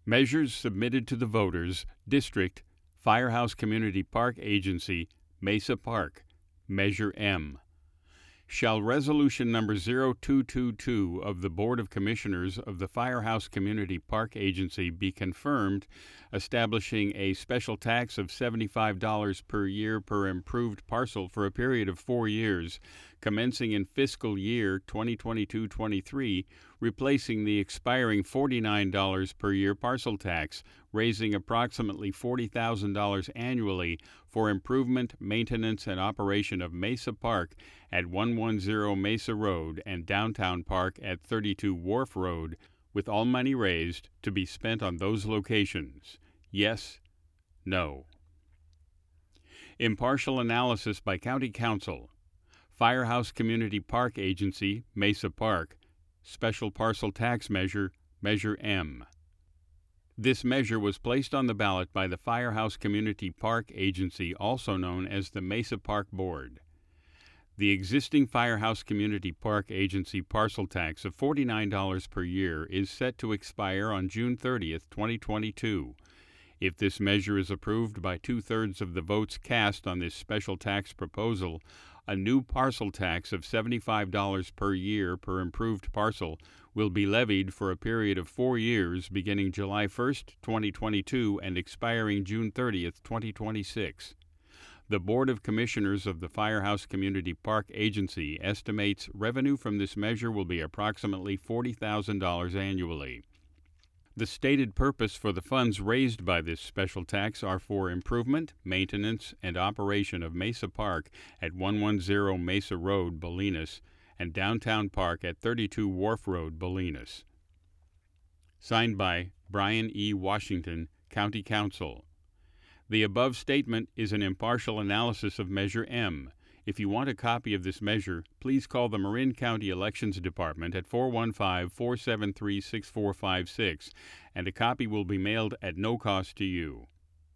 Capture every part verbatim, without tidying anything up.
Measures submitted to the voters, District, Firehouse Community Park Agency, Mesa Park, Measure M. Shall Resolution Number zero two two two of the Board of Commissioners of the Firehouse Community Park Agency be confirmed, establishing a special tax of seventy-five dollars per year per improved parcel for a period of four years, commencing in fiscal year twenty twenty-two twenty-three, replacing the expiring forty-nine dollars per year parcel tax, raising approximately forty thousand dollars annually for improvement, maintenance, and operation of Mesa Park at one ten Mesa Road and Downtown Park at thirty-two Wharf Road, with all money raised to be spent on those locations. Yes, no. Impartial analysis by County Council. Firehouse Community Park Agency, Mesa Park, Special Parcel Tax Measure, Measure M. This measure was placed on the ballot by the Firehouse Community Park Agency, also known as the Mesa Park Board. The existing Firehouse Community Park Agency parcel tax of forty-nine dollars per year is set to expire on June thirtieth, twenty twenty-two. If this measure is approved by two-thirds of the votes cast on this special tax proposal, a new parcel tax of seventy-five dollars per year per improved parcel will be levied for a period of four years beginning July first, twenty twenty-two and expiring June thirtieth, twenty twenty-six. The Board of Commissioners of the Firehouse Community Park Agency estimates revenue from this measure will be approximately forty thousand dollars annually. The stated purpose for the funds raised by this special tax are for improvement, maintenance, and operation of Mesa Park at one ten Mesa Road, Bolinas, and Downtown Park at thirty-two Wharf Road, Bolinas. Signed by Brian E. Washington, County Council. The above statement is an impartial analysis of Measure M. If you want a copy of this measure, please call the Marin County Elections Department at four one five, four seven three, six four five six, and a copy will be mailed at no cost to you.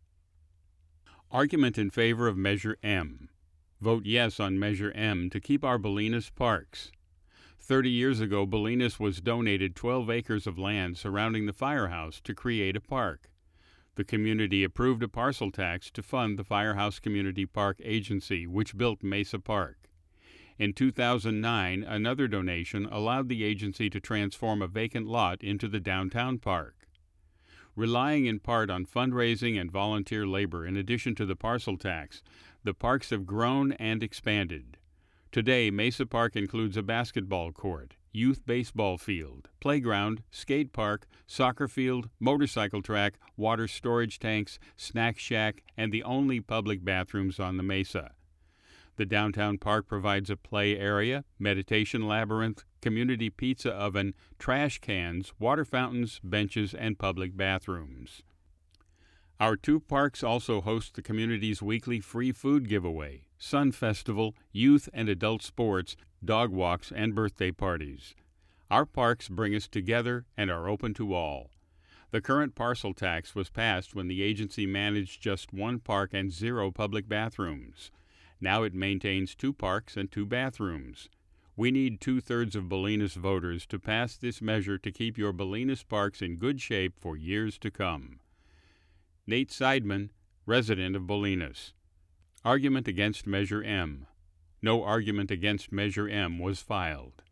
Argument in favor of Measure M. Vote yes on Measure M to keep our Bolinas parks. Thirty years ago, Bolinas was donated twelve acres of land surrounding the firehouse to create a park. The community approved a parcel tax to fund the Firehouse Community Park Agency, which built Mesa Park. In two thousand nine, another donation allowed the agency to transform a vacant lot into the downtown park. Relying in part on fundraising and volunteer labor in addition to the parcel tax, the parks have grown and expanded. Today, Mesa Park includes a basketball court, youth baseball field, playground, skate park, soccer field, motorcycle track, water storage tanks, snack shack, and the only public bathrooms on the Mesa. The downtown park provides a play area, meditation labyrinth, community pizza oven, trash cans, water fountains, benches, and public bathrooms. Our two parks also host the community's weekly free food giveaway, Sun Festival, youth and adult sports, dog walks, and birthday parties. Our parks bring us together and are open to all. The current parcel tax was passed when the agency managed just one park and zero public bathrooms. Now it maintains two parks and two bathrooms. We need two-thirds of Bolinas voters to pass this measure to keep your Bolinas parks in good shape for years to come. Nate Seidman, resident of Bolinas. Argument against Measure M. No argument against Measure M was filed.